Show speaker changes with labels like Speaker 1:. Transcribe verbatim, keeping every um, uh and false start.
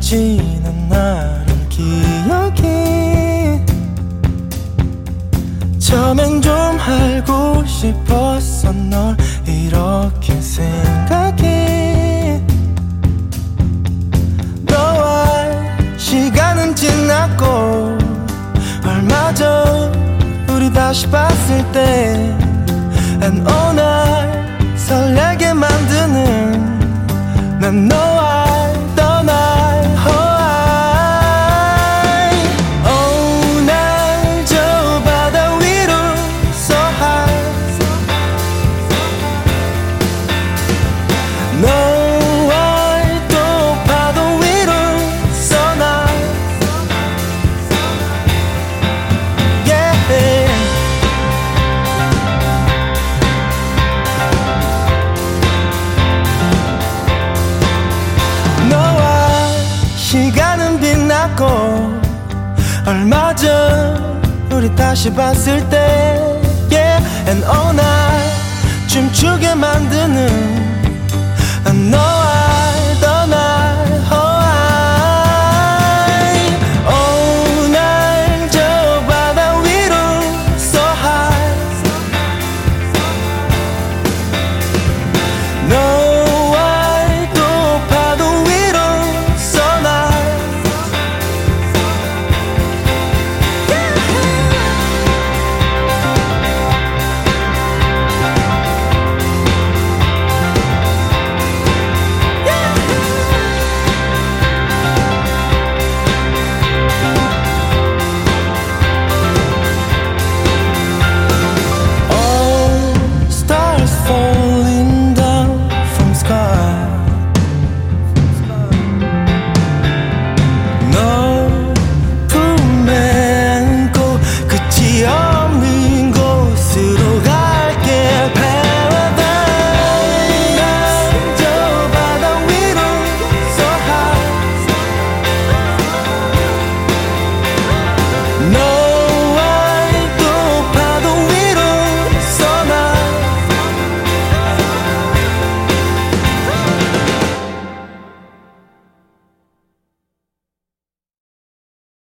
Speaker 1: 지난 나를 기억해. 처음엔 좀 알고 싶었어. 널 이렇게 생각해. 너와 시간은 지났고 얼마 전 우리 다시 봤을 때 And all night 설레게 만드는 난 너와 떠날 Oh 날 저 바다 위로 So high 너와 또 파도 위로 So nice Yeah 시간은 빛났고 얼마 전 우리 다시 봤을 때 Yeah and all night 춤추게 만드는 너